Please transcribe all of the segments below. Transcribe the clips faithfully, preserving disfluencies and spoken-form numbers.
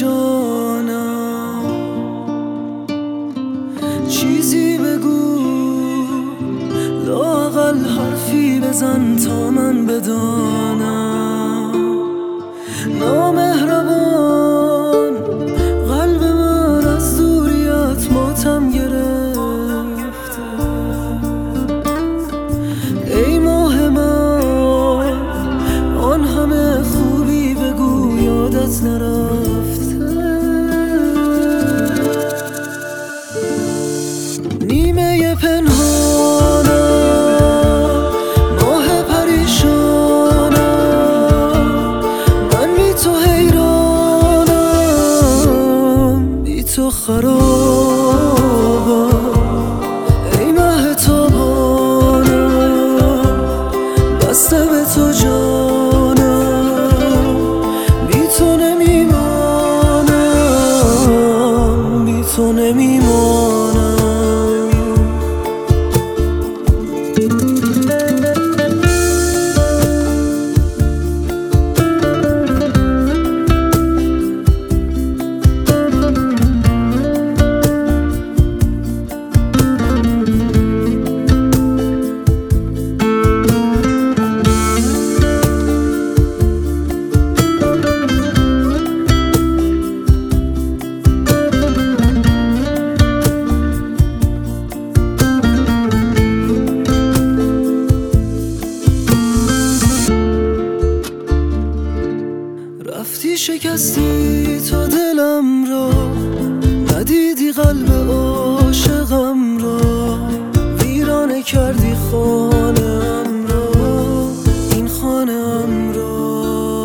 جانم چیزی بگو، لااقل حرفی بزن تا من بدانم. نامهربان قلب من از دوریت ماتم گرفته. ای ماه من آن همه خوبی بگو یادت نرفته. نیمه پنهانم ماه پریشانم، من بی تو حیرانم بی تو خرابم. ای مه تابانم بسته به تو جانم، بی تو نمیمانم بی تو نمیمانم. رفتی شکستی تو دلم را، ندیدی قلب عاشقم را، ویرانه کردی خانه‌ام را، این خانه‌ام را.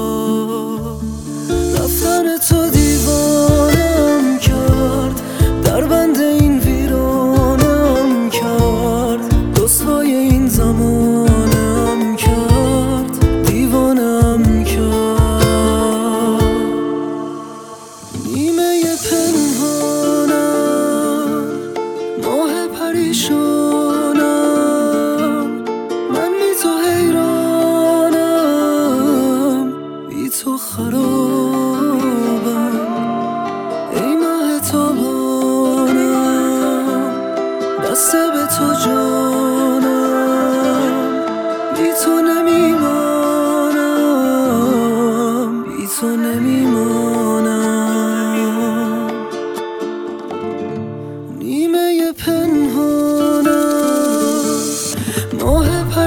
رفتن تو دیوانم کرد، در بند این ویرانم کرد، رسوای این زمانم کرد، دیوانم کرد. نیمه پنهانم ماه پریشانم، من بی تو حیرانم بی تو خرابم. ای ماه تابانم بسته به تو جانم، بی تو نمیمانم بی تو نمیمانم. نیمه پنهانم ماه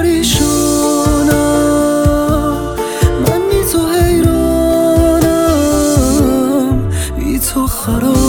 پریشانم، من بی تو حیرانم بی تو خراب.